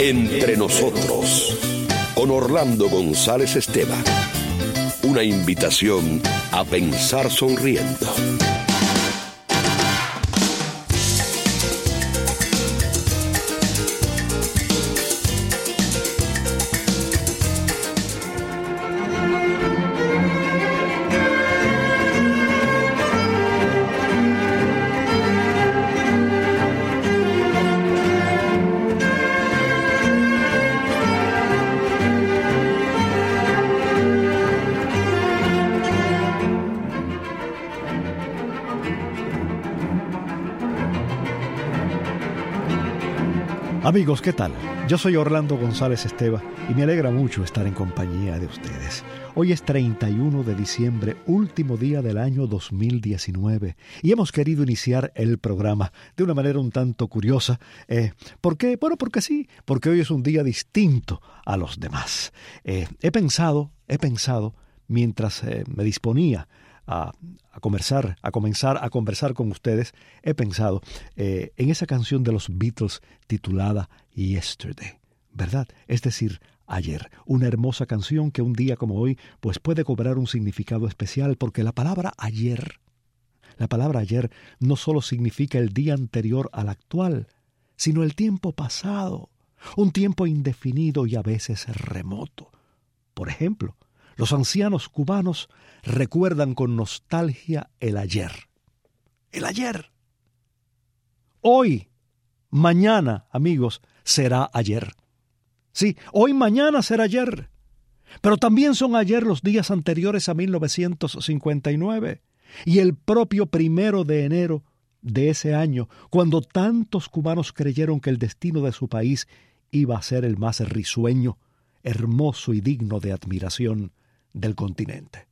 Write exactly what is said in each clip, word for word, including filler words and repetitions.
Entre nosotros, con Orlando González Esteban. Una invitación a pensar sonriendo. Amigos, ¿qué tal? Yo soy Orlando González Esteban y me alegra mucho estar en compañía de ustedes. Hoy es treinta y uno de diciembre, último día del año dos mil diecinueve, y hemos querido iniciar el programa de una manera un tanto curiosa. Eh, ¿Por qué? Bueno, porque sí, porque hoy es un día distinto a los demás. Eh, he pensado, he pensado, mientras eh, me disponía A, a conversar, a comenzar a conversar con ustedes, he pensado eh, en esa canción de los Beatles titulada Yesterday, ¿verdad? Es decir, ayer. Una hermosa canción que un día como hoy pues puede cobrar un significado especial, porque la palabra ayer, la palabra ayer no solo significa el día anterior al actual, sino el tiempo pasado, un tiempo indefinido y a veces remoto. Por ejemplo, los ancianos cubanos recuerdan con nostalgia el ayer. El ayer. Hoy, mañana, amigos, será ayer. Sí, hoy, mañana será ayer. Pero también son ayer los días anteriores a mil novecientos cincuenta y nueve y el propio primero de enero de ese año, cuando tantos cubanos creyeron que el destino de su país iba a ser el más risueño, hermoso y digno de admiración del continente.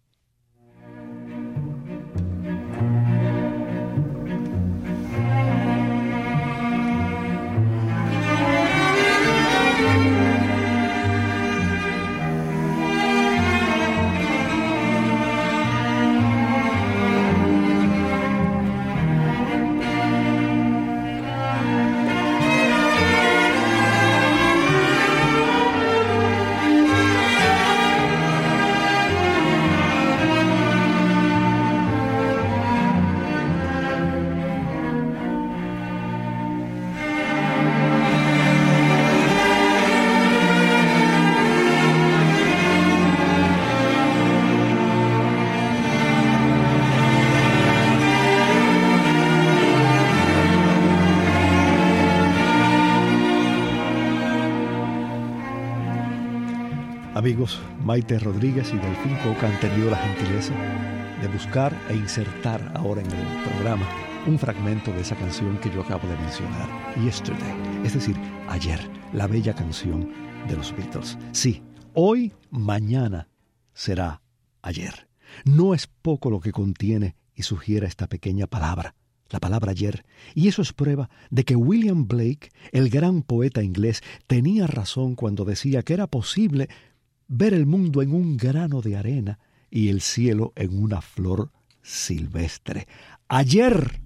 Amigos, Maite Rodríguez y Delfín Coca han tenido la gentileza de buscar e insertar ahora en el programa un fragmento de esa canción que yo acabo de mencionar, Yesterday, es decir, ayer, la bella canción de los Beatles. Sí, hoy, mañana será ayer. No es poco lo que contiene y sugiere esta pequeña palabra, la palabra ayer, y eso es prueba de que William Blake, el gran poeta inglés, tenía razón cuando decía que era posible ver el mundo en un grano de arena y el cielo en una flor silvestre. Ayer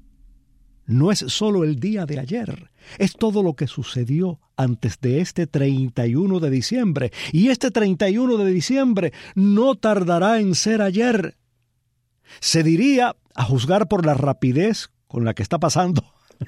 no es solo el día de ayer, es todo lo que sucedió antes de este treinta y uno de diciembre, y este treinta y uno de diciembre no tardará en ser ayer. Se diría, a juzgar por la rapidez con la que está pasando,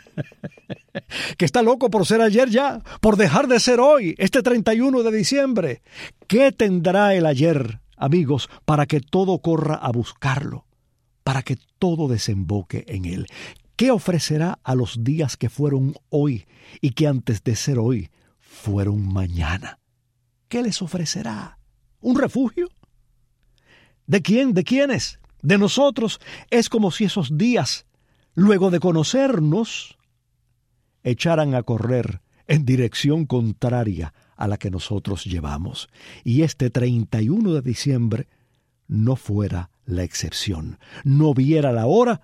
que está loco por ser ayer ya, por dejar de ser hoy, este treinta y uno de diciembre. ¿Qué tendrá el ayer, amigos, para que todo corra a buscarlo, para que todo desemboque en él? ¿Qué ofrecerá a los días que fueron hoy y que antes de ser hoy fueron mañana? ¿Qué les ofrecerá? ¿Un refugio? ¿De quién? ¿De quiénes? De nosotros. Es como si esos días, luego de conocernos, echaran a correr en dirección contraria a la que nosotros llevamos. Y este treinta y uno de diciembre no fuera la excepción. No viera la hora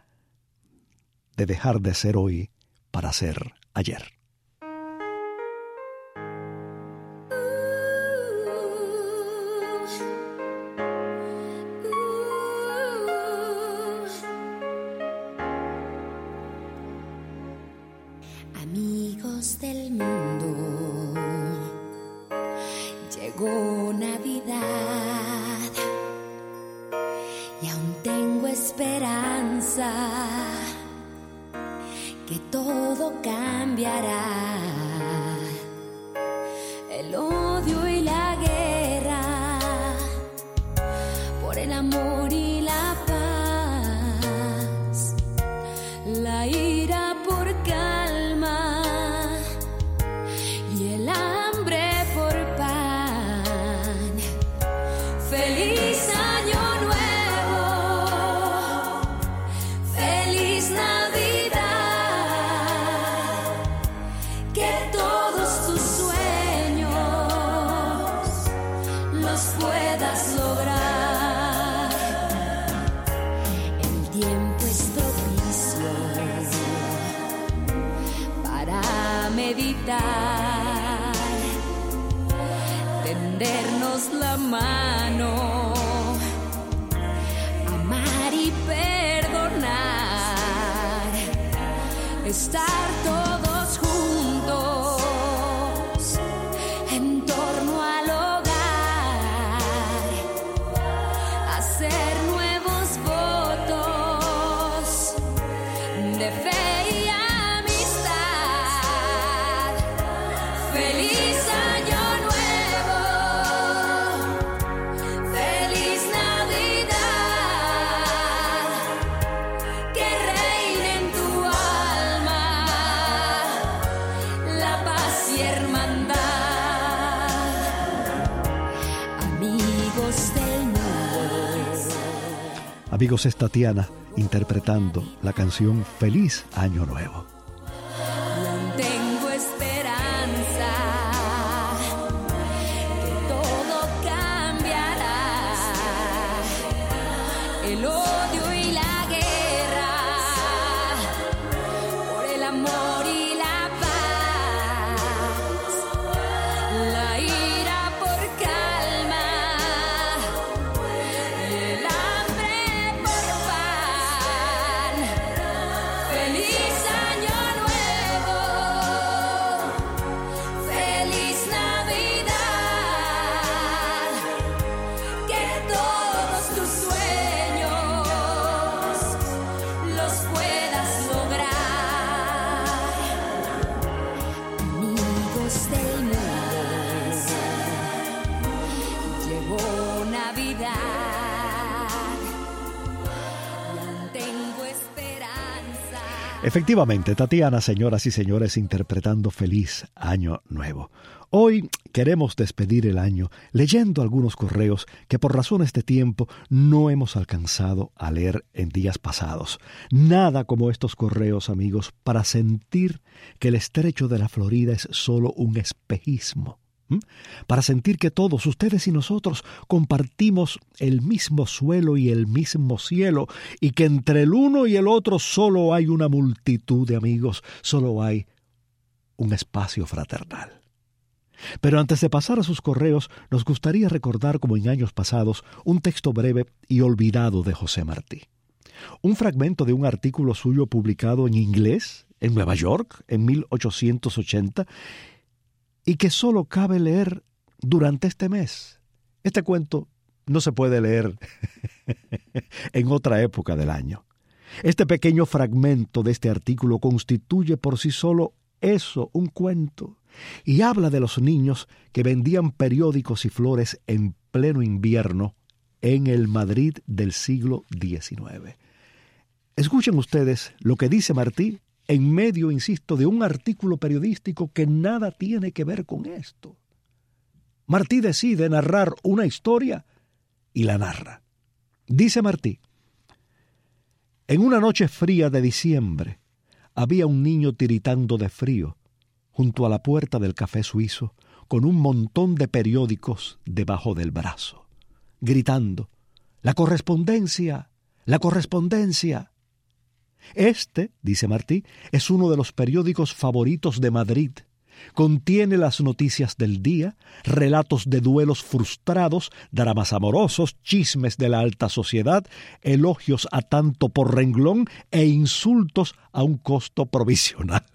de dejar de ser hoy para ser ayer. Amigos del mundo, cambiará. El odio y la guerra por el amor y la paz, la ira por calma y el hambre por pan. Feliz año nuevo, feliz Navidad, que todos tus sueños los puedas lograr. El tiempo es propicio para meditar, tendernos la mano, amar y perdonar, estar todos juntos en torno al hogar, hacer nuevos votos de fe y amistad. Feliz año nuevo, feliz Navidad, que reine en tu alma la paz y hermandad. Amigos del mundo. Amigos, es Tatiana interpretando la canción Feliz Año Nuevo. Tengo esperanza que todo cambiará. El odio y la guerra por el amor y la paz, la ira por calma y el hambre por pan. Feliz año nuevo, feliz Navidad, que todos tus sueños los puedas lograr. Amigos del mundo, llegó Navidad y aún tengo esperanza. Efectivamente, Tatiana, señoras y señores, interpretando Feliz Año Nuevo. Hoy queremos despedir el año leyendo algunos correos que por razones de tiempo no hemos alcanzado a leer en días pasados. Nada como estos correos, amigos, para sentir que el estrecho de la Florida es solo un espejismo. ¿Mm? Para sentir que todos, ustedes y nosotros, compartimos el mismo suelo y el mismo cielo, y que entre el uno y el otro solo hay una multitud de amigos, solo hay un espacio fraternal. Pero antes de pasar a sus correos, nos gustaría recordar, como en años pasados, un texto breve y olvidado de José Martí. Un fragmento de un artículo suyo publicado en inglés, en Nueva York, en mil ochocientos ochenta, y que solo cabe leer durante este mes. Este cuento no se puede leer en otra época del año. Este pequeño fragmento de este artículo constituye por sí solo eso, un cuento, y habla de los niños que vendían periódicos y flores en pleno invierno en el Madrid del siglo diecinueve. Escuchen ustedes lo que dice Martí en medio, insisto, de un artículo periodístico que nada tiene que ver con esto. Martí decide narrar una historia y la narra. Dice Martí: en una noche fría de diciembre había un niño tiritando de frío junto a la puerta del café suizo con un montón de periódicos debajo del brazo, gritando: ¡la correspondencia! ¡La correspondencia! Este, dice Martí, es uno de los periódicos favoritos de Madrid. Contiene las noticias del día, relatos de duelos frustrados, dramas amorosos, chismes de la alta sociedad, elogios a tanto por renglón e insultos a un costo provisional.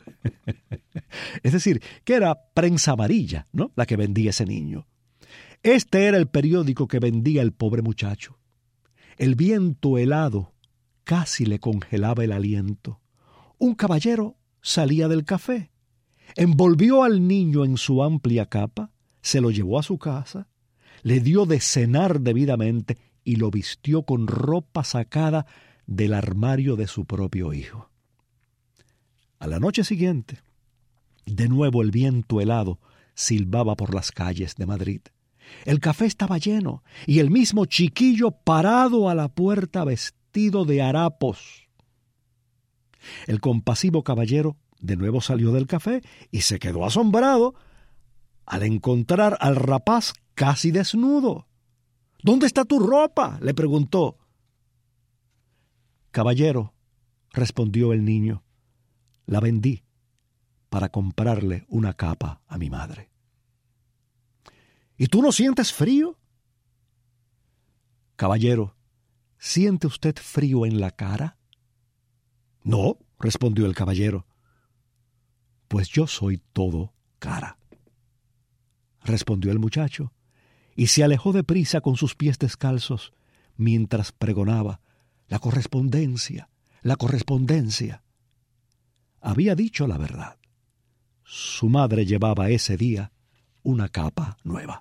Es decir, que era prensa amarilla, ¿no?, la que vendía ese niño. Este era el periódico que vendía el pobre muchacho. El viento helado casi le congelaba el aliento. Un caballero salía del café. Envolvió al niño en su amplia capa, se lo llevó a su casa, le dio de cenar debidamente y lo vistió con ropa sacada del armario de su propio hijo. A la noche siguiente, de nuevo el viento helado silbaba por las calles de Madrid. El café estaba lleno y el mismo chiquillo parado a la puerta vestido de harapos. El compasivo caballero de nuevo salió del café y se quedó asombrado al encontrar al rapaz casi desnudo. «¿Dónde está tu ropa?», le preguntó. «Caballero», respondió el niño, «la vendí para comprarle una capa a mi madre». «¿Y tú no sientes frío?». «Caballero, ¿siente usted frío en la cara?». «No», respondió el caballero. «Pues yo soy todo cara», respondió el muchacho, y se alejó deprisa con sus pies descalzos, mientras pregonaba: «La correspondencia, la correspondencia». Había dicho la verdad. Su madre llevaba ese día una capa nueva.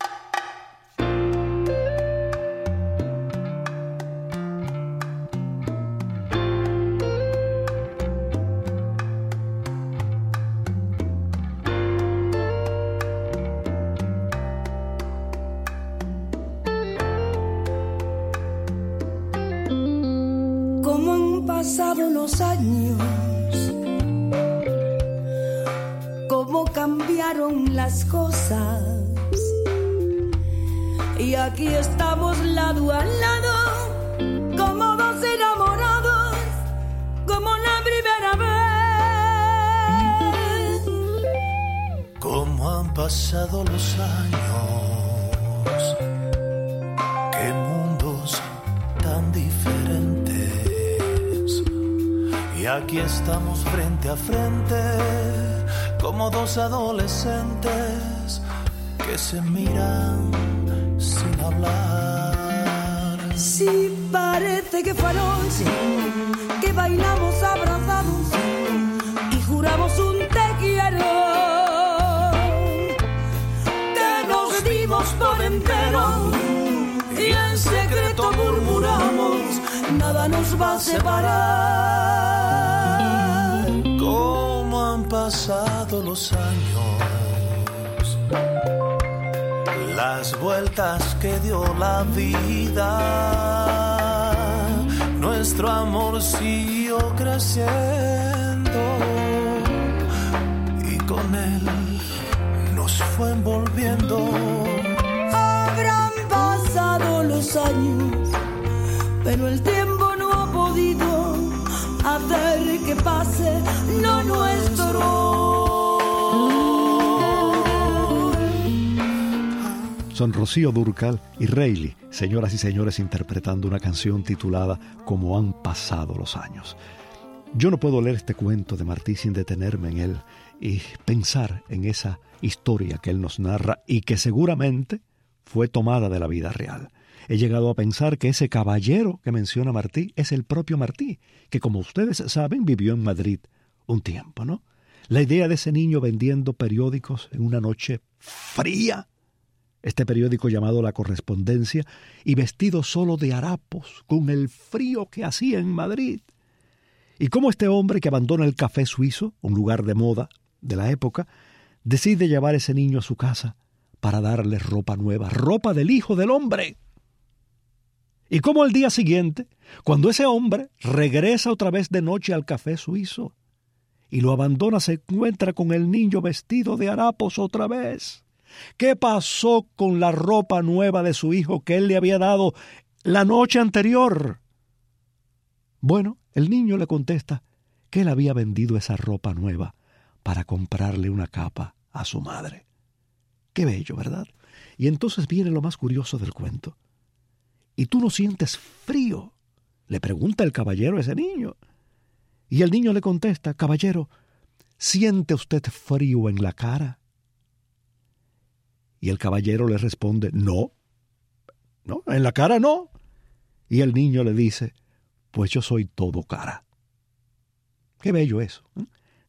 Pasado los años, cómo cambiaron las cosas, y aquí estamos lado a lado, como dos enamorados, como la primera vez. Cómo han pasado los años, qué mundos tan diferentes. Y aquí estamos frente a frente, como dos adolescentes que se miran sin hablar. Sí, parece que fue anoche que bailamos abrazados y juramos un te quiero, que nos dimos por entero y en secreto murmuramos: nada nos va a separar. Cómo han pasado los años, las vueltas que dio la vida, nuestro amor siguió creciendo y con él nos fue envolviendo. Habrán pasado los años, pero el tiempo no ha podido hacer que pase lo nuestro. Son Rocío Dúrcal y Reilly, señoras y señores, interpretando una canción titulada Como han pasado los años. Yo no puedo leer este cuento de Martí sin detenerme en él y pensar en esa historia que él nos narra y que seguramente fue tomada de la vida real. He llegado a pensar que ese caballero que menciona Martí es el propio Martí, que, como ustedes saben, vivió en Madrid un tiempo, ¿no? La idea de ese niño vendiendo periódicos en una noche fría, este periódico llamado La Correspondencia, y vestido solo de harapos, con el frío que hacía en Madrid. Y cómo este hombre que abandona el café suizo, un lugar de moda de la época, decide llevar a ese niño a su casa para darle ropa nueva, ropa del hijo del hombre. Y cómo al día siguiente, cuando ese hombre regresa otra vez de noche al café suizo y lo abandona, se encuentra con el niño vestido de harapos otra vez. ¿Qué pasó con la ropa nueva de su hijo que él le había dado la noche anterior? Bueno, el niño le contesta que él había vendido esa ropa nueva para comprarle una capa a su madre. Qué bello, ¿verdad? Y entonces viene lo más curioso del cuento. ¿Y tú no sientes frío?, le pregunta el caballero a ese niño. Y el niño le contesta: caballero, ¿siente usted frío en la cara? Y el caballero le responde: no, no, en la cara no. Y el niño le dice: pues yo soy todo cara. Qué bello eso, ¿eh?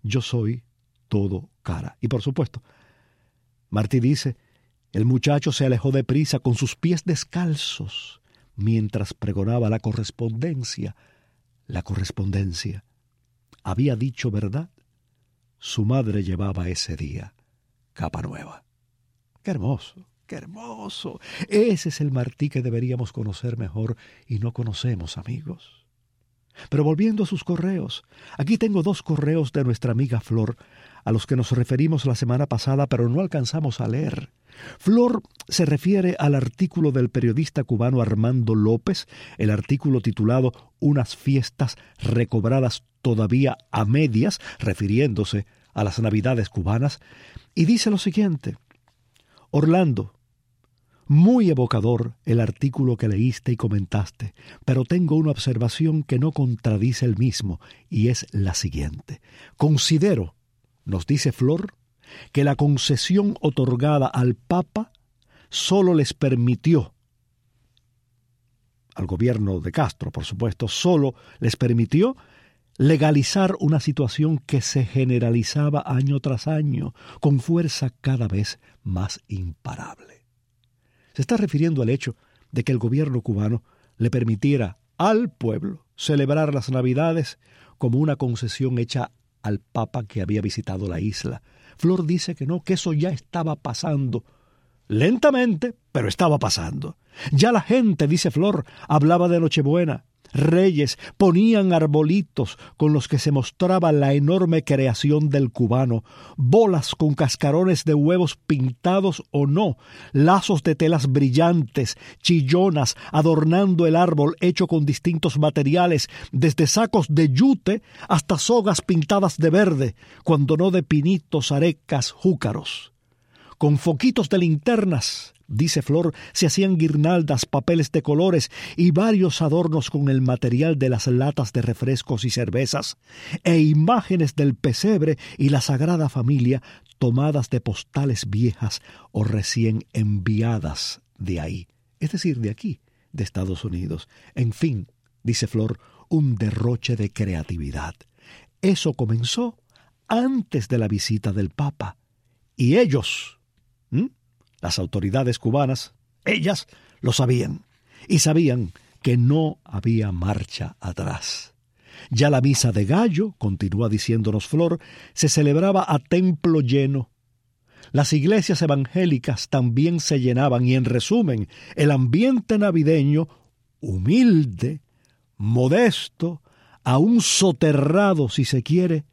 yo soy todo cara. Y por supuesto, Martí dice, el muchacho se alejó deprisa con sus pies descalzos mientras pregonaba la correspondencia. La correspondencia. Había dicho verdad. Su madre llevaba ese día capa nueva. ¡Qué hermoso! ¡Qué hermoso! Ese es el Martí que deberíamos conocer mejor y no conocemos, amigos. Pero volviendo a sus correos, aquí tengo dos correos de nuestra amiga Flor, a los que nos referimos la semana pasada, pero no alcanzamos a leer. Flor se refiere al artículo del periodista cubano Armando López, el artículo titulado Unas fiestas recobradas todavía a medias, refiriéndose a las Navidades cubanas, y dice lo siguiente: Orlando, muy evocador el artículo que leíste y comentaste, pero tengo una observación que no contradice el mismo, y es la siguiente. Considero, nos dice Flor, que la concesión otorgada al Papa solo les permitió, al gobierno de Castro, por supuesto, solo les permitió legalizar una situación que se generalizaba año tras año, con fuerza cada vez más imparable. Se está refiriendo al hecho de que el gobierno cubano le permitiera al pueblo celebrar las Navidades como una concesión hecha al Papa que había visitado la isla. Flor dice que no, que eso ya estaba pasando. Lentamente, pero estaba pasando. Ya la gente, dice Flor, hablaba de Nochebuena. Reyes ponían arbolitos con los que se mostraba la enorme creación del cubano, bolas con cascarones de huevos pintados o no, lazos de telas brillantes, chillonas, adornando el árbol hecho con distintos materiales, desde sacos de yute hasta sogas pintadas de verde, cuando no de pinitos, arecas, júcaros. Con foquitos de linternas, dice Flor, se hacían guirnaldas, papeles de colores y varios adornos con el material de las latas de refrescos y cervezas, e imágenes del pesebre y la Sagrada Familia tomadas de postales viejas o recién enviadas de ahí, es decir, de aquí, de Estados Unidos. En fin, dice Flor, un derroche de creatividad. Eso comenzó antes de la visita del Papa, y ellos, ¿Mm? las autoridades cubanas, ellas lo sabían, y sabían que no había marcha atrás. Ya la misa de gallo, continúa diciéndonos Flor, se celebraba a templo lleno. Las iglesias evangélicas también se llenaban y, en resumen, el ambiente navideño, humilde, modesto, aún soterrado si se quiere,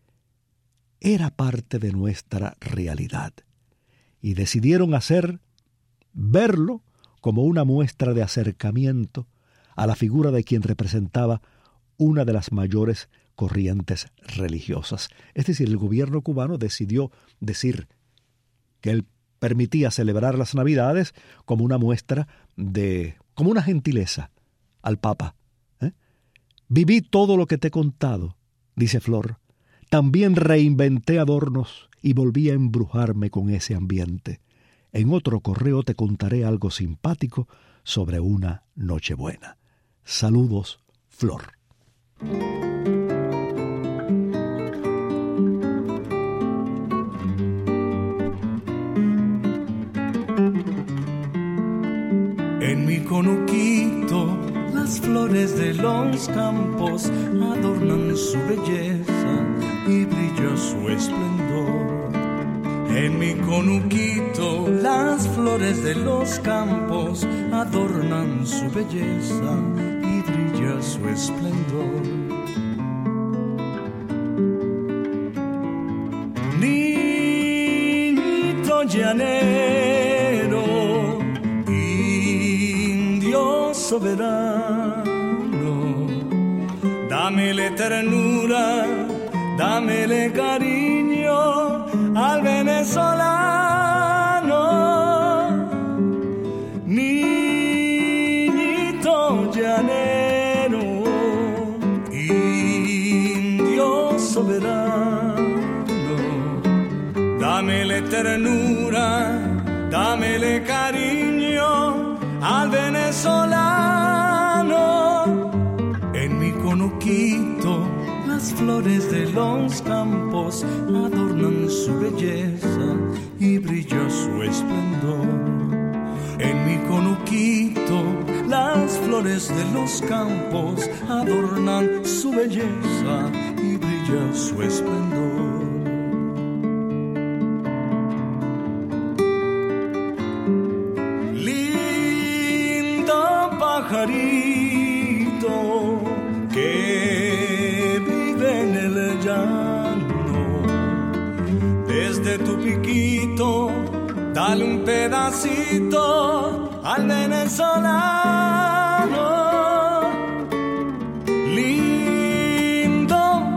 era parte de nuestra realidad. Y decidieron hacer, verlo como una muestra de acercamiento a la figura de quien representaba una de las mayores corrientes religiosas. Es decir, el gobierno cubano decidió decir que él permitía celebrar las Navidades como una muestra de, como una gentileza al Papa. ¿Eh? Viví todo lo que te he contado, dice Flor. También reinventé adornos y volví a embrujarme con ese ambiente. En otro correo te contaré algo simpático sobre una Nochebuena. Saludos, Flor. En mi conuquito las flores de los campos adornan su belleza y brilla su esplendor. En mi conuquito las flores de los campos adornan su belleza y brilla su esplendor. Niñito llanero, indio soberano, dámele ternura, dámele cariño al venezolano. Niñito llanero, indio soberano, dámele ternura, dámele cariño al venezolano. En mi conuquito Las flores de los campos adornan su belleza y brilla su esplendor. En mi conuquito, las flores de los campos adornan su belleza y brilla su esplendor. Lindo pajarito que vive en el llano, desde tu piquito dale un pedacito al venezolano. Lindo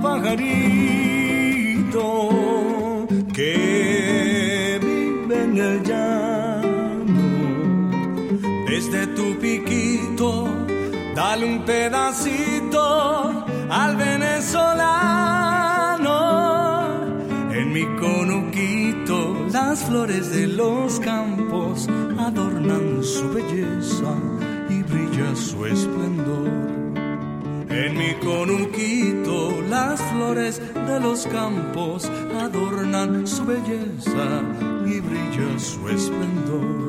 pajarito que vive en el llano, desde tu piquito dale un pedacito al venezolano. En mi conuquito las flores de los campos adornan su belleza y brilla su esplendor. En mi conuquito las flores de los campos adornan su belleza y brilla su esplendor.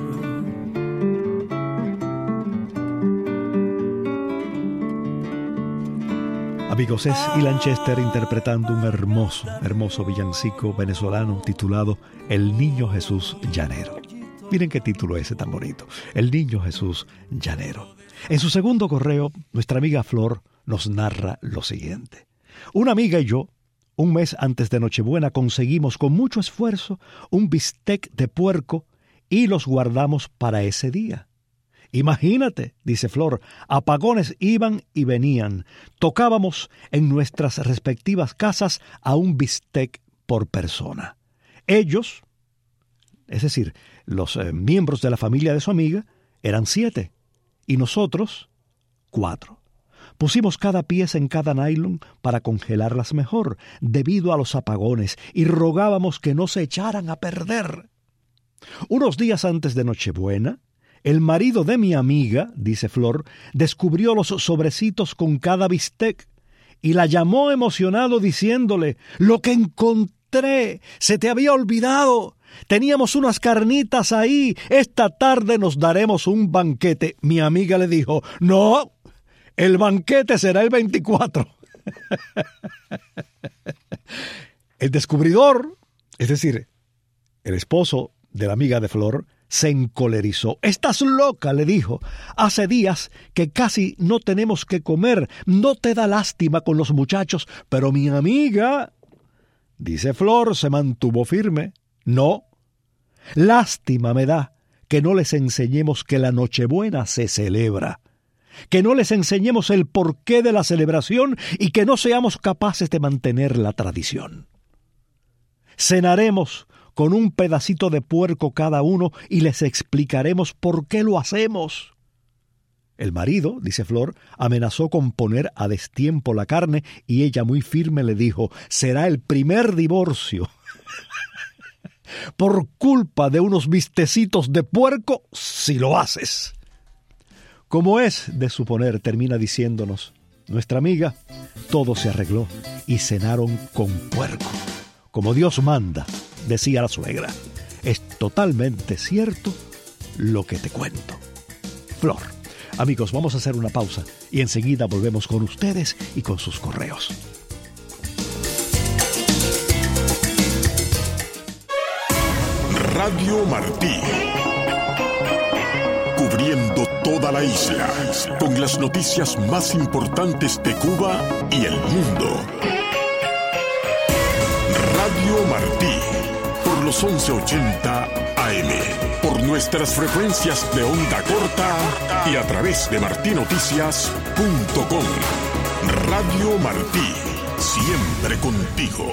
Amigos, es Ilan Chester interpretando un hermoso, hermoso villancico venezolano titulado El Niño Jesús Llanero. Miren qué título ese tan bonito, El Niño Jesús Llanero. En su segundo correo, nuestra amiga Flor nos narra lo siguiente. Una amiga y yo, un mes antes de Nochebuena, conseguimos con mucho esfuerzo un bistec de puerco y los guardamos para ese día. Imagínate, dice Flor, apagones iban y venían. Tocábamos en nuestras respectivas casas a un bistec por persona. Ellos, es decir, los eh, miembros de la familia de su amiga, eran siete, y nosotros, cuatro. Pusimos cada pieza en cada nylon para congelarlas mejor, debido a los apagones, y rogábamos que no se echaran a perder. Unos días antes de Nochebuena, el marido de mi amiga, dice Flor, descubrió los sobrecitos con cada bistec y la llamó emocionado diciéndole: «Lo que encontré, se te había olvidado. Teníamos unas carnitas ahí. Esta tarde nos daremos un banquete». Mi amiga le dijo: «No, el banquete será el veinticuatro». El descubridor, es decir, el esposo de la amiga de Flor, se encolerizó. «Estás loca», le dijo. «Hace días que casi no tenemos que comer. ¿No te da lástima con los muchachos?» Pero mi amiga, dice Flor, se mantuvo firme. «No, lástima me da que no les enseñemos que la Nochebuena se celebra, que no les enseñemos el porqué de la celebración y que no seamos capaces de mantener la tradición. Cenaremos con un pedacito de puerco cada uno y les explicaremos por qué lo hacemos». El marido, dice Flor, amenazó con poner a destiempo la carne y ella muy firme le dijo: «Será el primer divorcio por culpa de unos bistecitos de puerco si lo haces». Como es de suponer, termina diciéndonos nuestra amiga, todo se arregló y cenaron con puerco, como Dios manda, decía la suegra. Es totalmente cierto lo que te cuento. Flor. Amigos, vamos a hacer una pausa y enseguida volvemos con ustedes y con sus correos. Radio Martí. Cubriendo toda la isla con las noticias más importantes de Cuba y el mundo. Radio Martí. Por los once ochenta A M, por nuestras frecuencias de onda corta y a través de martinoticias punto com. Radio Martí, siempre contigo.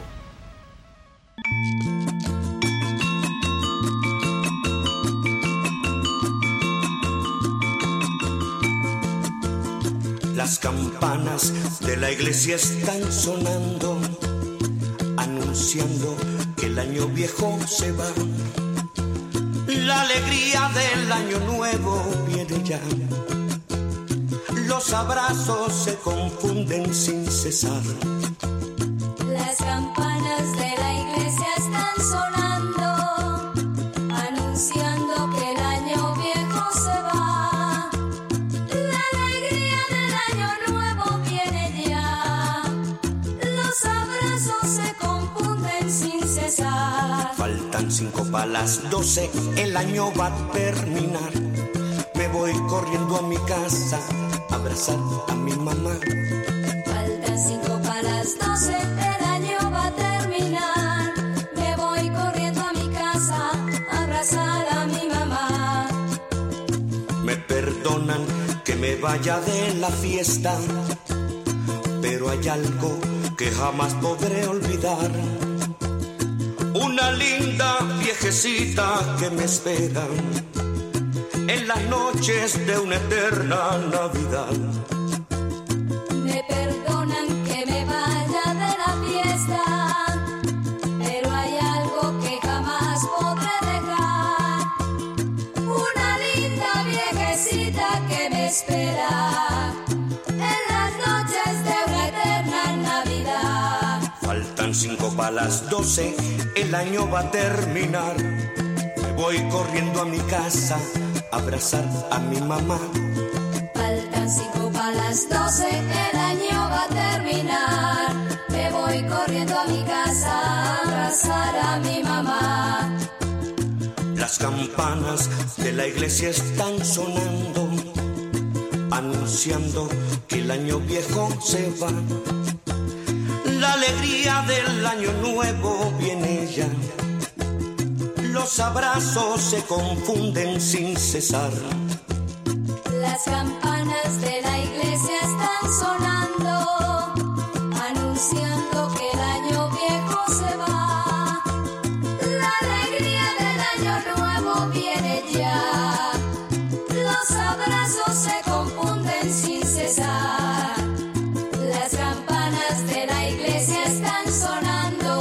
Las campanas de la iglesia están sonando, anunciando que el año viejo se va. La alegría del año nuevo viene ya. Los abrazos se confunden sin cesar. campanas de la iglesia están sonando, anunciando que el año viejo se va. La alegría del año nuevo viene ya. Los abrazos se confunden sin cesar. Faltan cinco para las doce, el año va a terminar. Me voy corriendo a mi casa a abrazar a mi mamá. Faltan cinco para las doce, el año va a terminar. Me voy corriendo a mi casa a abrazar a mi mamá. Me perdonan que me vaya de la fiesta, pero hay algo que jamás podré olvidar. Una linda viejecita que me espera en las noches de una eterna Navidad. Me perdonan que me vaya de la fiesta, pero hay algo que jamás podré dejar. Una linda viejecita que me espera en las noches de una eterna Navidad. Faltan cinco para las doce, el año va a terminar. Me voy corriendo a mi casa a abrazar a mi mamá. Faltan cinco para las doce, el año va a terminar. Me voy corriendo a mi casa a abrazar a mi mamá. Las campanas de la iglesia están sonando, anunciando que el año viejo se va. La alegría del año nuevo viene ya. Los abrazos se confunden sin cesar. Las campanas de la iglesia están sonando, anunciando que el año viejo se va. La alegría del año nuevo viene ya. Los abrazos se confunden sin cesar. Las campanas de la iglesia están sonando.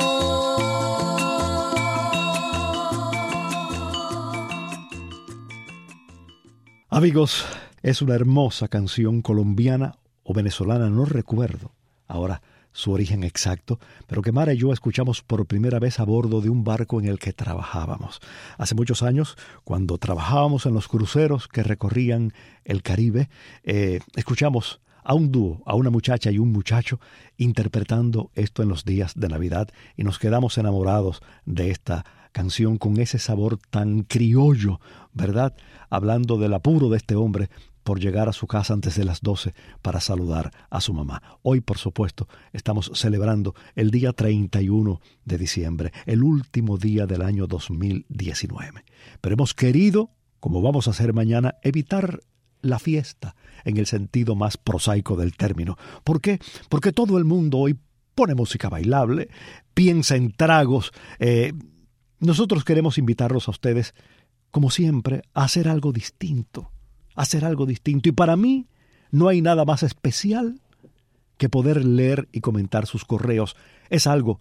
Amigos, es una hermosa canción colombiana o venezolana, no recuerdo ahora su origen exacto, pero que Mara y yo escuchamos por primera vez a bordo de un barco en el que trabajábamos. Hace muchos años, cuando trabajábamos en los cruceros que recorrían el Caribe, eh, escuchamos a un dúo, a una muchacha y un muchacho interpretando esto en los días de Navidad y nos quedamos enamorados de esta canción con ese sabor tan criollo, ¿verdad? Hablando del apuro de este hombre por llegar a su casa antes de las doce para saludar a su mamá. Hoy, por supuesto, estamos celebrando el día treinta y uno de diciembre, el último día del año dos mil diecinueve. Pero hemos querido, como vamos a hacer mañana, evitar la fiesta en el sentido más prosaico del término. ¿Por qué? Porque todo el mundo hoy pone música bailable, piensa en tragos. Eh, nosotros queremos invitarlos a ustedes, como siempre, a hacer algo distinto, a hacer algo distinto. Y para mí no hay nada más especial que poder leer y comentar sus correos. Es algo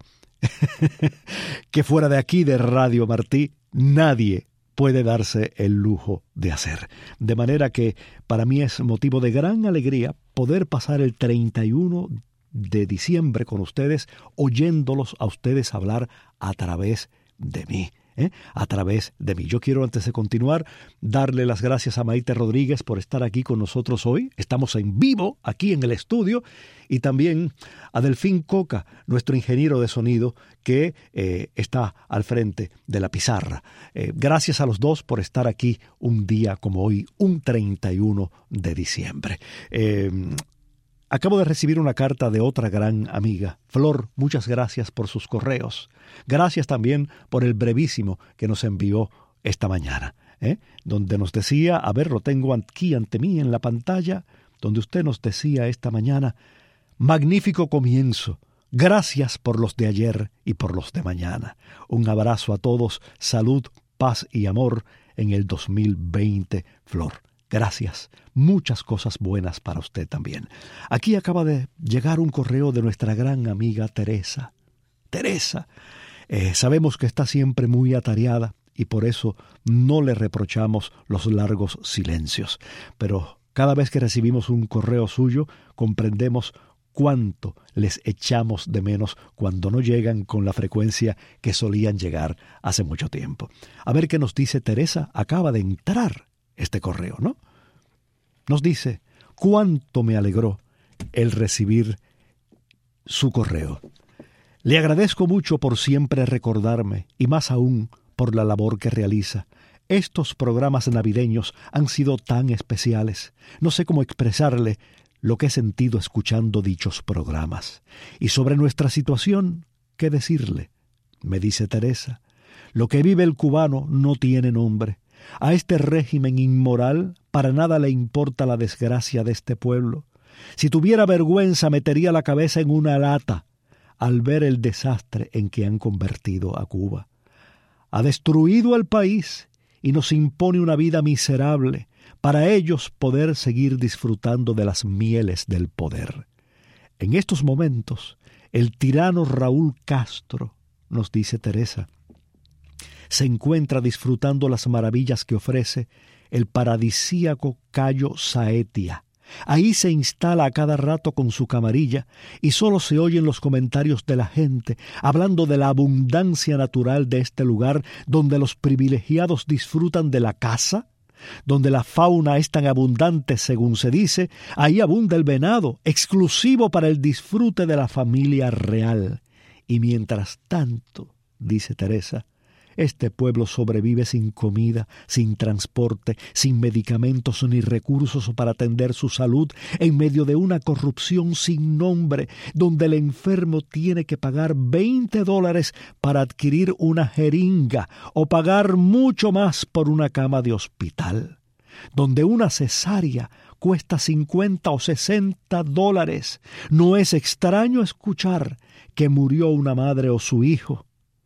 que fuera de aquí de Radio Martí nadie puede darse el lujo de hacer. De manera que para mí es motivo de gran alegría poder pasar el treinta y uno de diciembre con ustedes, oyéndolos a ustedes hablar a través de mí. ¿Eh? a través de mí. Yo quiero, antes de continuar, darle las gracias a Maite Rodríguez por estar aquí con nosotros hoy. Estamos en vivo aquí en el estudio, y también a Delfín Coca, nuestro ingeniero de sonido, que eh, está al frente de la pizarra. Eh, gracias a los dos por estar aquí un día como hoy, un treinta y uno de diciembre. Eh, Acabo de recibir una carta de otra gran amiga. Flor, muchas gracias por sus correos. Gracias también por el brevísimo que nos envió esta mañana, ¿eh? donde nos decía, a ver, lo tengo aquí ante mí en la pantalla, donde usted nos decía esta mañana: magnífico comienzo. Gracias por los de ayer y por los de mañana. Un abrazo a todos, salud, paz y amor en el dos mil veinte, Flor. Gracias. Muchas cosas buenas para usted también. Aquí acaba de llegar un correo de nuestra gran amiga Teresa. Teresa, eh, sabemos que está siempre muy atareada y por eso no le reprochamos los largos silencios. Pero cada vez que recibimos un correo suyo, comprendemos cuánto les echamos de menos cuando no llegan con la frecuencia que solían llegar hace mucho tiempo. A ver qué nos dice Teresa. Acaba de entrar este correo, ¿no? Nos dice: cuánto me alegró el recibir su correo. Le agradezco mucho por siempre recordarme, y más aún por la labor que realiza. Estos programas navideños han sido tan especiales. No sé cómo expresarle lo que he sentido escuchando dichos programas. Y sobre nuestra situación, ¿qué decirle? Me dice Teresa: lo que vive el cubano no tiene nombre. A este régimen inmoral para nada le importa la desgracia de este pueblo. Si tuviera vergüenza, metería la cabeza en una lata al ver el desastre en que han convertido a Cuba. Ha destruido al país y nos impone una vida miserable para ellos poder seguir disfrutando de las mieles del poder. En estos momentos, el tirano Raúl Castro, nos dice Teresa, se encuentra disfrutando las maravillas que ofrece el paradisíaco Cayo Saetia. Ahí se instala a cada rato con su camarilla y solo se oyen los comentarios de la gente hablando de la abundancia natural de este lugar, donde los privilegiados disfrutan de la caza, donde la fauna es tan abundante según se dice. Ahí abunda el venado, exclusivo para el disfrute de la familia real. Y mientras tanto, dice Teresa, este pueblo sobrevive sin comida, sin transporte, sin medicamentos ni recursos para atender su salud, en medio de una corrupción sin nombre, donde el enfermo tiene que pagar veinte dólares para adquirir una jeringa o pagar mucho más por una cama de hospital, donde una cesárea cuesta cincuenta o sesenta dólares. No es extraño escuchar que murió una madre o su hijo.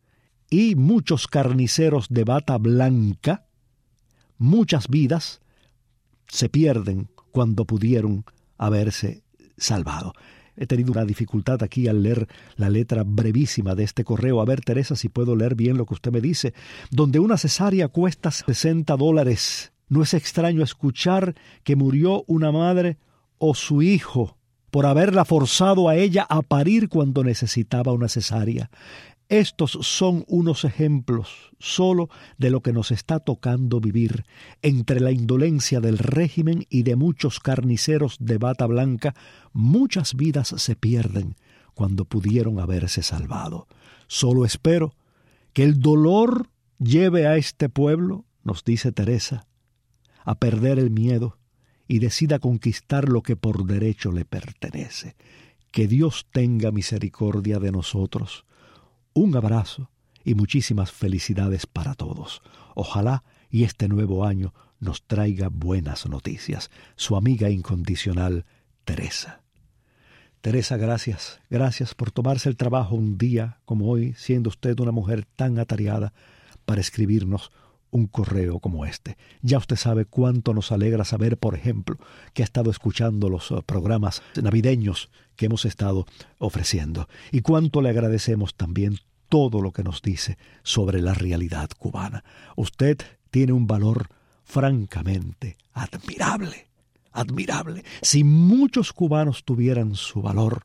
Y muchos carniceros de bata blanca, muchas vidas se pierden cuando pudieron haberse salvado. He tenido una dificultad aquí al leer la letra brevísima de este correo. A ver, Teresa, si puedo leer bien lo que usted me dice. Donde una cesárea cuesta sesenta dólares. No es extraño escuchar que murió una madre o su hijo por haberla forzado a ella a parir cuando necesitaba una cesárea. Estos son unos ejemplos solo de lo que nos está tocando vivir entre la indolencia del régimen y de muchos carniceros de bata blanca. Muchas vidas se pierden cuando pudieron haberse salvado. Solo espero que el dolor lleve a este pueblo, nos dice Teresa, a perder el miedo y decida conquistar lo que por derecho le pertenece. Que Dios tenga misericordia de nosotros. Un abrazo y muchísimas felicidades para todos. Ojalá y este nuevo año nos traiga buenas noticias. Su amiga incondicional, Teresa. Teresa, gracias. Gracias por tomarse el trabajo un día como hoy, siendo usted una mujer tan atareada, para escribirnos un correo como este. Ya usted sabe cuánto nos alegra saber, por ejemplo, que ha estado escuchando los programas navideños que hemos estado ofreciendo, y cuánto le agradecemos también todo lo que nos dice sobre la realidad cubana. Usted tiene un valor francamente admirable, admirable. Si muchos cubanos tuvieran su valor,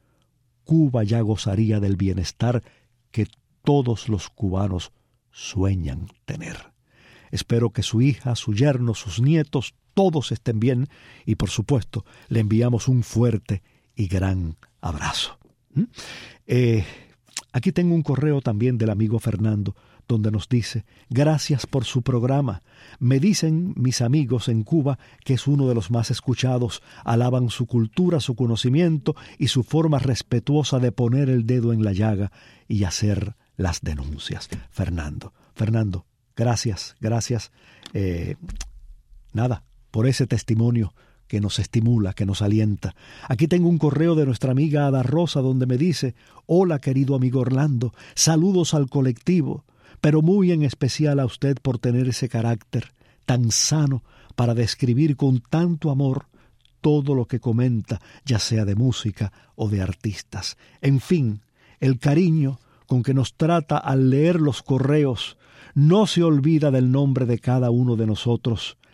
Cuba ya gozaría del bienestar que todos los cubanos sueñan tener. Espero que su hija, su yerno, sus nietos, todos estén bien, y por supuesto le enviamos un fuerte y gran abrazo. ¿Mm? Eh, aquí tengo un correo también del amigo Fernando, donde nos dice: gracias por su programa. Me dicen mis amigos en Cuba que es uno de los más escuchados. Alaban su cultura, su conocimiento y su forma respetuosa de poner el dedo en la llaga y hacer las denuncias. Fernando, Fernando, gracias, gracias. Eh, nada, por ese testimonio que nos estimula, que nos alienta. Aquí tengo un correo de nuestra amiga Ada Rosa, donde me dice: hola, querido amigo Orlando, saludos al colectivo, pero muy en especial a usted por tener ese carácter tan sano para describir con tanto amor todo lo que comenta, ya sea de música o de artistas. En fin, el cariño con que nos trata al leer los correos no se olvida del nombre de cada uno de nosotros.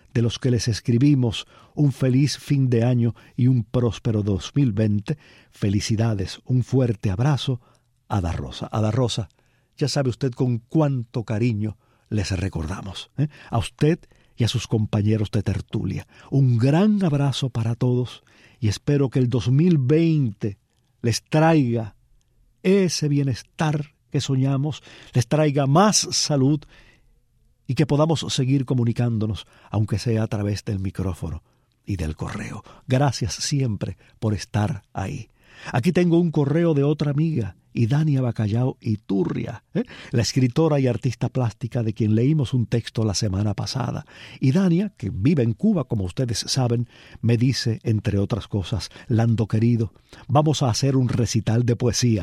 de los que les escribimos un feliz fin de año y un próspero dos mil veinte, felicidades, un fuerte abrazo, Ada Rosa. Ada Rosa, ya sabe usted con cuánto cariño les recordamos, ¿eh? A usted y a sus compañeros de tertulia. Un gran abrazo para todos y espero que el dos mil veinte les traiga ese bienestar que soñamos, les traiga más salud y que podamos seguir comunicándonos, aunque sea a través del micrófono y del correo. Gracias siempre por estar ahí. Aquí tengo un correo de otra amiga, Idania Bacallao Iturria, ¿eh? la escritora y artista plástica de quien leímos un texto la semana pasada. Idania, que vive en Cuba, como ustedes saben, me dice, entre otras cosas: Lando querido, vamos a hacer un recital de poesía.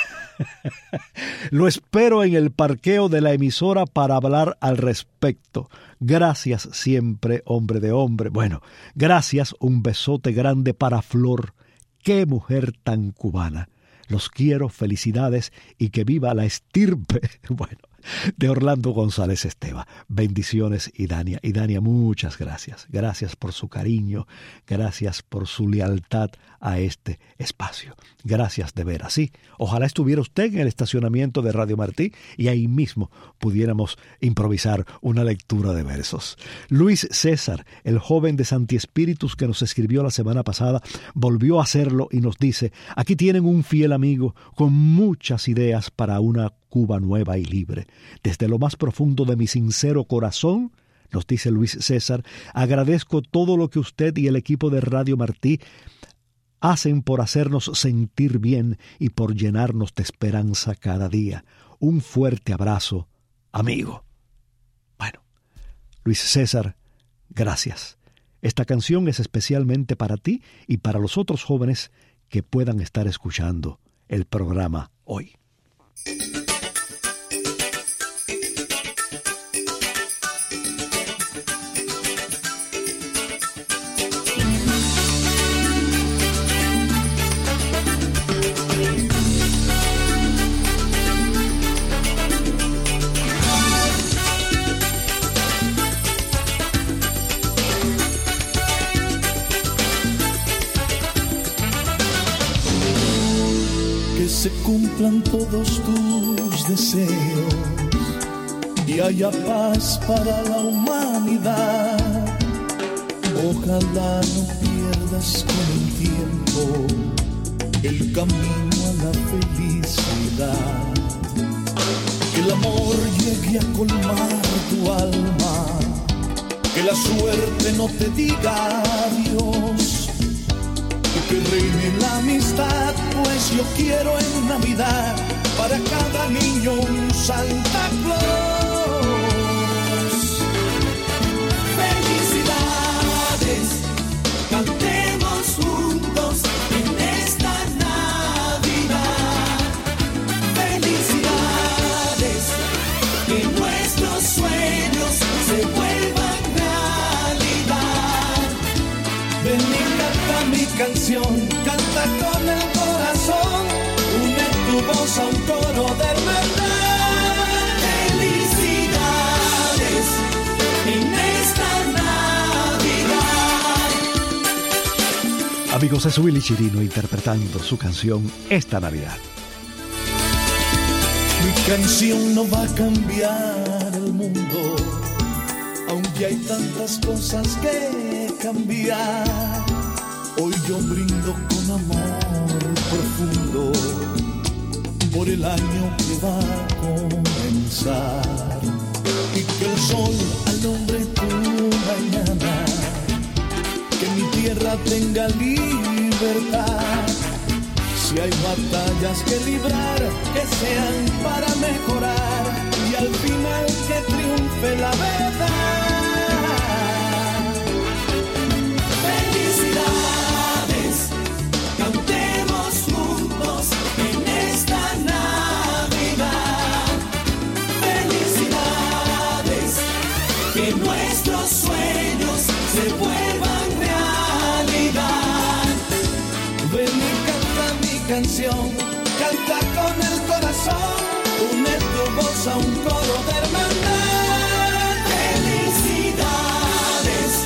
Lo espero en el parqueo de la emisora para hablar al respecto. Gracias siempre, hombre de hombre. Bueno, gracias, un besote grande para Flor. ¡Qué mujer tan cubana! Los quiero, felicidades y que viva la estirpe, bueno, de Orlando González Esteva. Bendiciones, Idania. Idania, muchas gracias. Gracias por su cariño, gracias por su lealtad a este espacio. Gracias de veras. Sí, ojalá estuviera usted en el estacionamiento de Radio Martí y ahí mismo pudiéramos improvisar una lectura de versos. Luis César, el joven de Santi Espíritus que nos escribió la semana pasada, volvió a hacerlo y nos dice: aquí tienen un fiel amigo con muchas ideas para una Cuba nueva y libre. Desde lo más profundo de mi sincero corazón, nos dice Luis César, agradezco todo lo que usted y el equipo de Radio Martí hacen por hacernos sentir bien y por llenarnos de esperanza cada día. Un fuerte abrazo, amigo. Bueno, Luis César, gracias. Esta canción es especialmente para ti y para los otros jóvenes que puedan estar escuchando el programa hoy. Se cumplan todos tus deseos y haya paz para la humanidad. Ojalá no pierdas con el tiempo el camino a la felicidad. Que el amor llegue a colmar tu alma, que la suerte no te diga adiós. Que reine la amistad, pues yo quiero en Navidad para cada niño un Santa Claus. Felicidades, cantemos juntos en esta Navidad. Felicidades, que nuestros sueños se vuelvan realidad. Ven y canta mi canción, canta con el corazón, une tu voz a un coro de hermandad. Felicidades en esta Navidad. Amigos, es Willy Chirino interpretando su canción Esta Navidad. Mi canción no va a cambiar el mundo, aunque hay tantas cosas que cambiar. Hoy yo brindo con amor profundo por el año que va a comenzar, y que el sol alumbre tu mañana, que mi tierra tenga libertad. Si hay batallas que librar, que sean para mejorar, y al final que triunfe la verdad. Felicidades, cantemos juntos en esta Navidad. Felicidades, que nuestros sueños se vuelvan realidad. Ven y canta mi canción, canta con el corazón, une tu voz a un coro de hermandad. Felicidades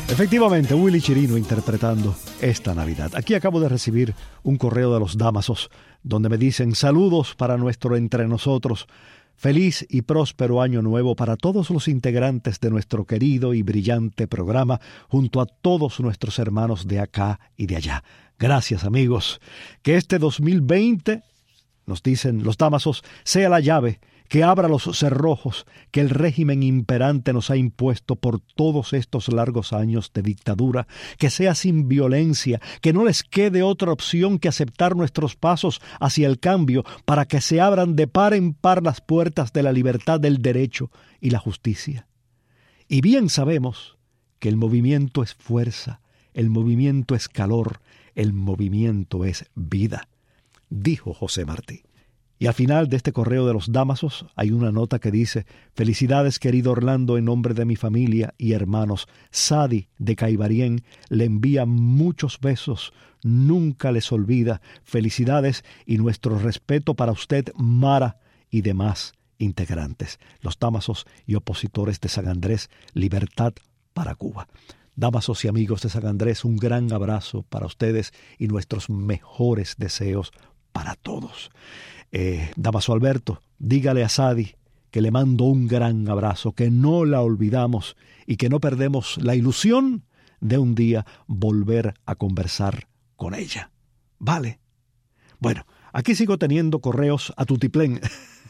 Efectivamente, Willy Chirino interpretando esta Navidad. Aquí acabo de recibir un correo de los Dámasos, donde me dicen saludos para nuestro entre nosotros. Feliz y próspero año nuevo para todos los integrantes de nuestro querido y brillante programa, junto a todos nuestros hermanos de acá y de allá. Gracias, amigos. Que este dos mil veinte, nos dicen los Dámasos, sea la llave que abra los cerrojos que el régimen imperante nos ha impuesto por todos estos largos años de dictadura, que sea sin violencia, que no les quede otra opción que aceptar nuestros pasos hacia el cambio para que se abran de par en par las puertas de la libertad, del derecho y la justicia. Y bien sabemos que el movimiento es fuerza, el movimiento es calor, el movimiento es vida, dijo José Martí. Y al final de este correo de los Dámasos hay una nota que dice: felicidades, querido Orlando, en nombre de mi familia y hermanos. Sadi de Caibarien le envía muchos besos, nunca les olvida. Felicidades y nuestro respeto para usted, Mara, y demás integrantes. Los Dámasos y opositores de San Andrés, libertad para Cuba. Dámasos y amigos de San Andrés, un gran abrazo para ustedes y nuestros mejores deseos para todos. Eh, Damaso Alberto, dígale a Sadi que le mando un gran abrazo, que no la olvidamos y que no perdemos la ilusión de un día volver a conversar con ella. ¿Vale? Bueno, aquí sigo teniendo correos a tutiplén.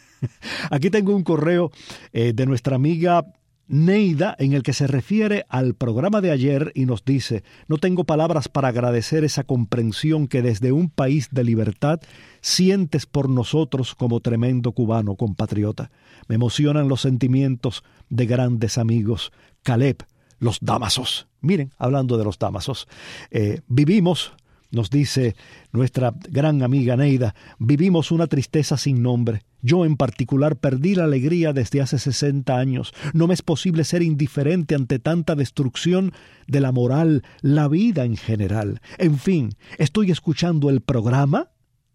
Aquí tengo un correo eh, de nuestra amiga Neida, en el que se refiere al programa de ayer y nos dice: no tengo palabras para agradecer esa comprensión que desde un país de libertad sientes por nosotros como tremendo cubano compatriota. Me emocionan los sentimientos de grandes amigos. Caleb, los Dámasos. Miren, hablando de los Dámasos, eh, vivimos, nos dice nuestra gran amiga Neida, vivimos una tristeza sin nombre. Yo en particular perdí la alegría desde hace sesenta años. No me es posible ser indiferente ante tanta destrucción de la moral, la vida en general. En fin, estoy escuchando el programa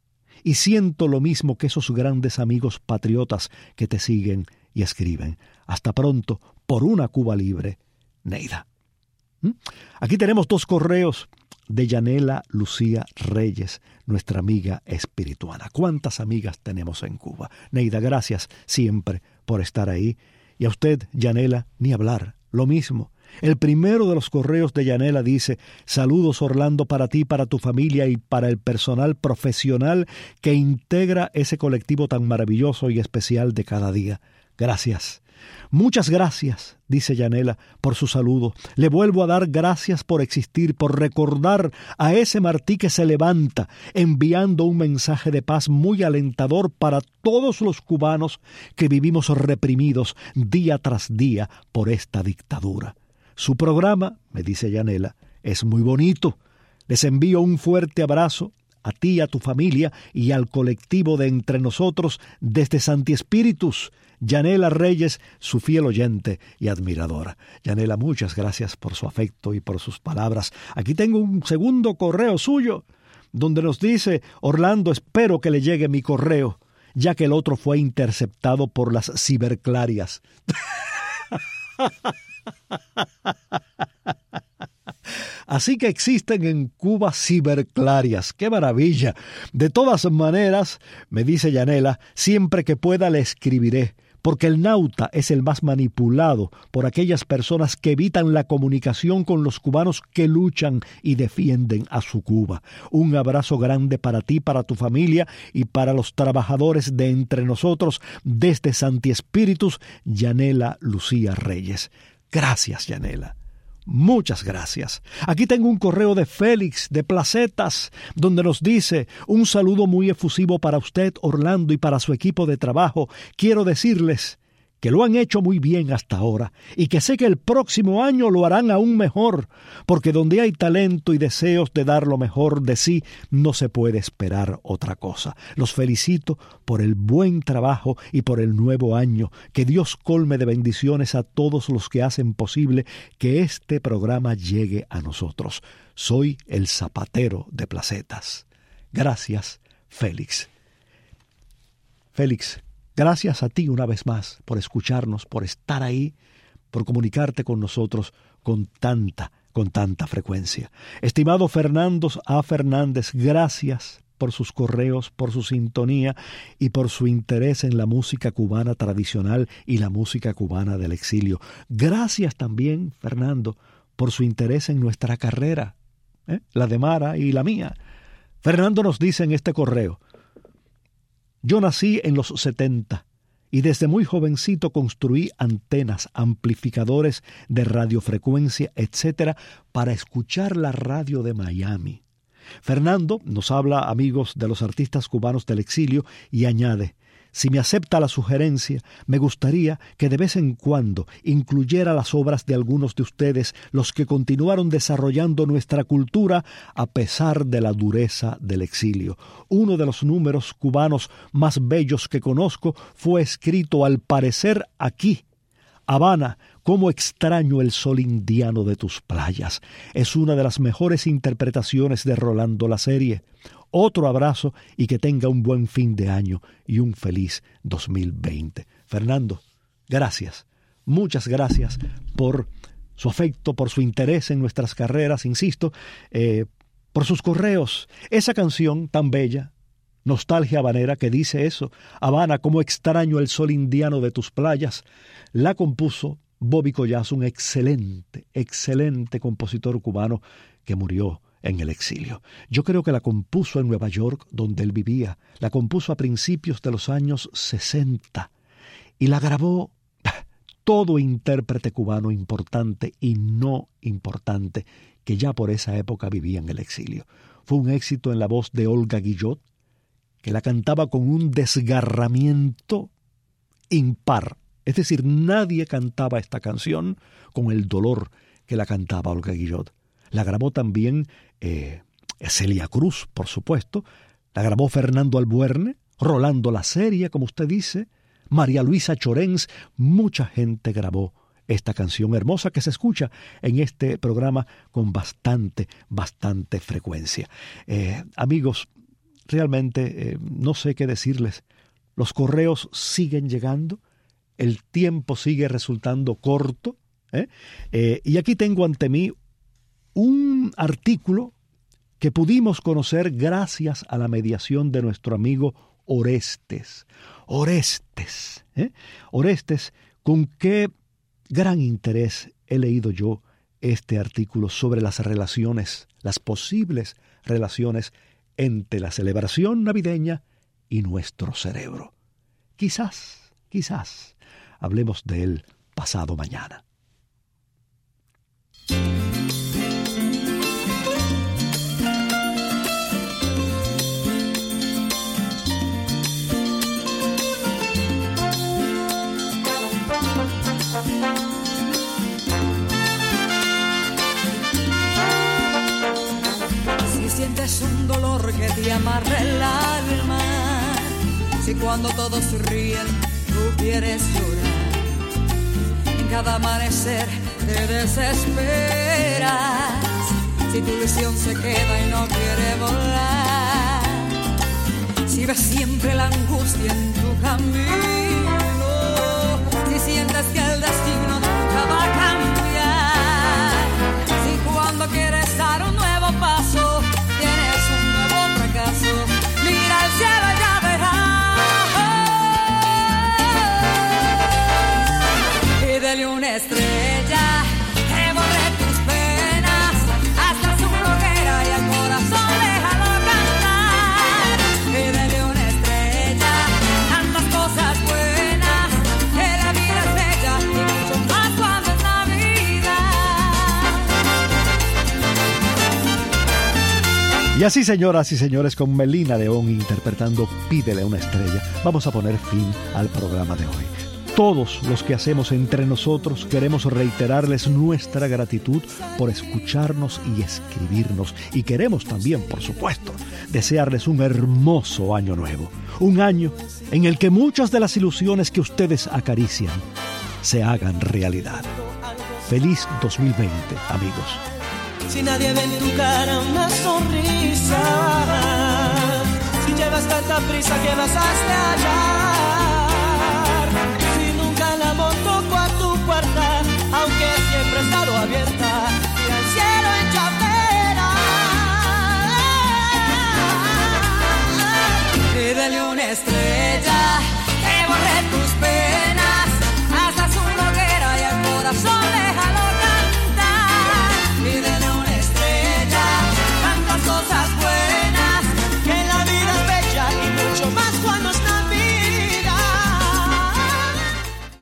y siento lo mismo que esos grandes amigos patriotas que te siguen y escriben. Hasta pronto, por una Cuba libre, Neida. ¿Mm? Aquí tenemos dos correos de Yanela Lucía Reyes, nuestra amiga espirituana. ¿Cuántas amigas tenemos en Cuba? Neida, gracias siempre por estar ahí. Y a usted, Yanela, ni hablar, lo mismo. El primero de los correos de Yanela dice: saludos, Orlando, para ti, para tu familia y para el personal profesional que integra ese colectivo tan maravilloso y especial de cada día. Gracias. Muchas gracias, dice Yanela, por su saludo. Le vuelvo a dar gracias por existir, por recordar a ese Martí que se levanta, enviando un mensaje de paz muy alentador para todos los cubanos que vivimos reprimidos día tras día por esta dictadura. Su programa, me dice Yanela, es muy bonito. Les envío un fuerte abrazo a ti, a tu familia y al colectivo de Entre Nosotros desde Santi Espíritus. Yanela Reyes, su fiel oyente y admiradora. Yanela, muchas gracias por su afecto y por sus palabras. Aquí tengo un segundo correo suyo, donde nos dice: Orlando, espero que le llegue mi correo, ya que el otro fue interceptado por las ciberclarias. Así que existen en Cuba ciberclarias. ¡Qué maravilla! De todas maneras, me dice Yanela, siempre que pueda le escribiré, porque el nauta es el más manipulado por aquellas personas que evitan la comunicación con los cubanos que luchan y defienden a su Cuba. Un abrazo grande para ti, para tu familia y para los trabajadores de Entre Nosotros desde Santi Espíritus, Yanela Lucía Reyes. Gracias, Yanela. Muchas gracias. Aquí tengo un correo de Félix de Placetas, donde nos dice: un saludo muy efusivo para usted, Orlando, y para su equipo de trabajo. Quiero decirles que lo han hecho muy bien hasta ahora y que sé que el próximo año lo harán aún mejor, porque donde hay talento y deseos de dar lo mejor de sí, no se puede esperar otra cosa. Los felicito por el buen trabajo y por el nuevo año. Que Dios colme de bendiciones a todos los que hacen posible que este programa llegue a nosotros. Soy el zapatero de Placetas. Gracias, Félix. Félix, gracias a ti una vez más por escucharnos, por estar ahí, por comunicarte con nosotros con tanta con tanta frecuencia. Estimado Fernando A. Fernández, gracias por sus correos, por su sintonía y por su interés en la música cubana tradicional y la música cubana del exilio. Gracias también, Fernando, por su interés en nuestra carrera, ¿eh? la de Mara y la mía. Fernando nos dice en este correo: yo nací en los setenta y desde muy jovencito construí antenas, amplificadores de radiofrecuencia, etcétera, para escuchar la radio de Miami. Fernando nos habla, amigos, de los artistas cubanos del exilio y añade: si me acepta la sugerencia, me gustaría que de vez en cuando incluyera las obras de algunos de ustedes, los que continuaron desarrollando nuestra cultura a pesar de la dureza del exilio. Uno de los números cubanos más bellos que conozco fue escrito al parecer aquí. Habana, cómo extraño el sol indiano de tus playas. Es una de las mejores interpretaciones de Rolando La Serie. Otro abrazo y que tenga un buen fin de año y un feliz dos mil veinte. Fernando, gracias, muchas gracias por su afecto, por su interés en nuestras carreras, insisto, eh, por sus correos. Esa canción tan bella, Nostalgia Habanera, que dice eso, Habana, cómo extraño el sol indiano de tus playas, la compuso Bobby Collazo, un excelente, excelente compositor cubano que murió en el exilio. Yo creo que la compuso en Nueva York, donde él vivía. La compuso a principios de los años sesenta y la grabó todo intérprete cubano importante y no importante que ya por esa época vivía en el exilio. Fue un éxito en la voz de Olga Guillot, que la cantaba con un desgarramiento impar. Es decir, nadie cantaba esta canción con el dolor que la cantaba Olga Guillot. La grabó también eh, Celia Cruz, por supuesto. La grabó Fernando Albuerne, Rolando La Serie, como usted dice, María Luisa Chorens. Mucha gente grabó esta canción hermosa que se escucha en este programa con bastante, bastante frecuencia. Eh, amigos, realmente eh, no sé qué decirles. Los correos siguen llegando, el tiempo sigue resultando corto. ¿eh? Eh, y aquí tengo ante mí un artículo que pudimos conocer gracias a la mediación de nuestro amigo Orestes. Orestes, ¿eh? Orestes, con qué gran interés he leído yo este artículo sobre las relaciones, las posibles relaciones entre la celebración navideña y nuestro cerebro. Quizás, quizás, hablemos de él pasado mañana. Si sientes un dolor que te amarra el alma, si cuando todos ríen tú quieres llorar, en cada amanecer te desesperas, si tu ilusión se queda y no quiere volar, si ves siempre la angustia en tu camino, si sientes que el destino nunca va a cambiar, si cuando quieres dar un nuevo paso tienes un nuevo fracaso, mira el cielo y ya verás. Pídele una estrella que borre tus penas, hasta su hoguera y al corazón déjalo cantar. Pídele una estrella, tantas cosas buenas, que la vida es bella y mucho más cuando es Navidad. Y así, señoras y señores, con Melina León interpretando Pídele una estrella, vamos a poner fin al programa de hoy. Todos los que hacemos entre nosotros queremos reiterarles nuestra gratitud por escucharnos y escribirnos. Y queremos también, por supuesto, desearles un hermoso año nuevo. Un año en el que muchas de las ilusiones que ustedes acarician se hagan realidad. Feliz dos mil veinte, amigos. Si nadie ve en tu cara una sonrisa, si llevas tanta prisa que vas hasta allá, si nunca la moto tocó a tu puerta, aunque siempre ha estado abierta,